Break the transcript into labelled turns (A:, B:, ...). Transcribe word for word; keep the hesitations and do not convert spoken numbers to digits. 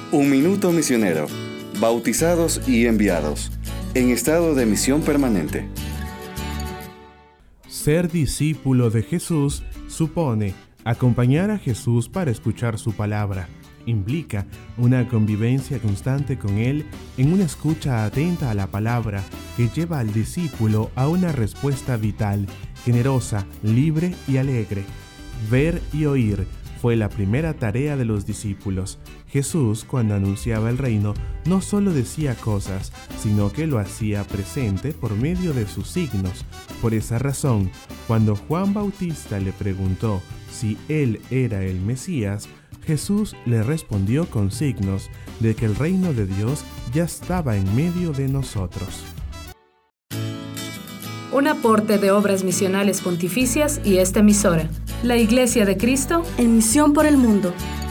A: Un minuto misionero. Bautizados y enviados. En estado de misión permanente.
B: Ser discípulo de Jesús supone acompañar a Jesús para escuchar su palabra. Implica una convivencia constante con Él en una escucha atenta a la palabra que lleva al discípulo a una respuesta vital, generosa, libre y alegre. Ver y oír fue la primera tarea de los discípulos. Jesús, cuando anunciaba el reino, no solo decía cosas, sino que lo hacía presente por medio de sus signos. Por esa razón, cuando Juan Bautista le preguntó si él era el Mesías, Jesús le respondió con signos de que el reino de Dios ya estaba en medio de nosotros.
C: Un aporte de Obras Misionales Pontificias y esta emisora, la Iglesia de Cristo,
D: en misión por el mundo.